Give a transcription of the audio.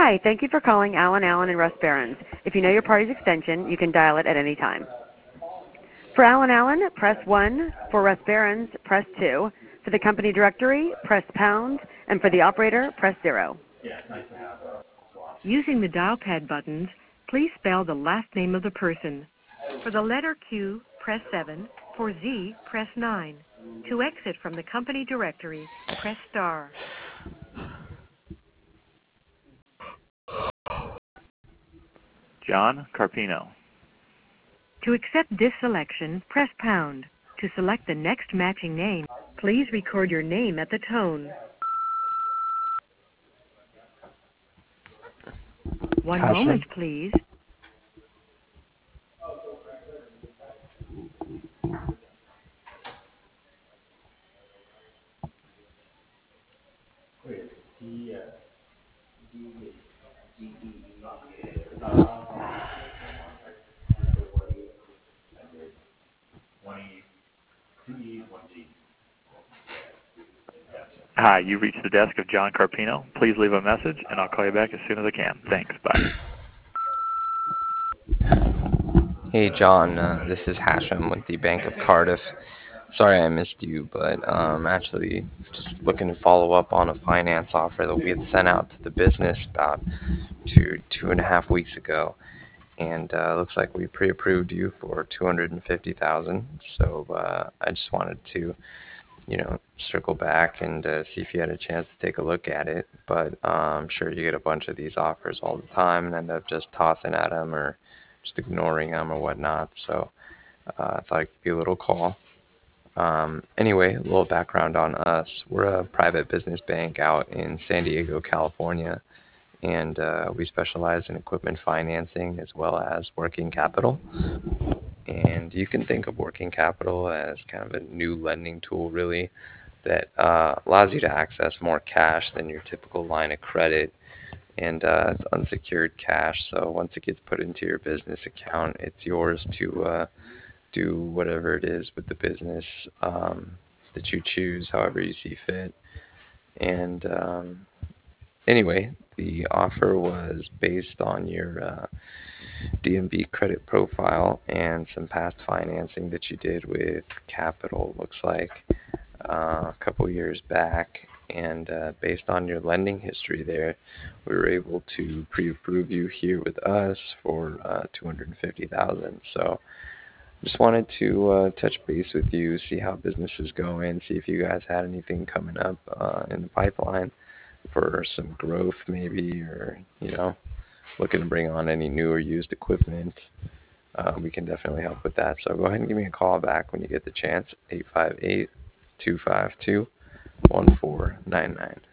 Hi, thank you for calling Allen Allen and Russ Barons. If you know your party's extension, you can dial it at any time. For Allen Allen, press 1. For Russ Barons, press 2. For the company directory, press pound. And for the operator, press 0. Using the dial pad buttons, please spell the last name of the person. For the letter Q, press 7. For Z, press 9. To exit from the company directory, press star. John Carpino. To accept this selection, press pound. To select the next matching name, please record your name at the tone. One moment, please. Hi, you reached the desk of John Carpino. Please leave a message, and I'll call you back as soon as I can. Thanks. Bye. Hey John, this is Hashem with the Bank of Cardiff. Sorry I missed you, but actually just looking to follow up on a finance offer that we had sent out to the business about two and a half weeks ago, and looks like we pre-approved you for $250,000. So I just wanted to, circle back and see if you had a chance to take a look at it. But I'm sure you get a bunch of these offers all the time and end up just tossing at them or just ignoring them or whatnot. So I thought I'd give you a little call. Anyway, a little background on us. We're a private business bank out in San Diego, California, and we specialize in equipment financing as well as working capital. And you can think of working capital as kind of a new lending tool, really, that allows you to access more cash than your typical line of credit. And it's unsecured cash, so once it gets put into your business account, it's yours to do whatever it is with the business that you choose, however you see fit. And anyway, the offer was based on your DMV credit profile and some past financing that you did with Capital, looks like, a couple years back. And based on your lending history there, we were able to pre-approve you here with us for $250,000. So just wanted to touch base with you, see how business is going, see if you guys had anything coming up in the pipeline for some growth maybe, or, looking to bring on any new or used equipment. We can definitely help with that. So go ahead and give me a call back when you get the chance, 858-252-1499.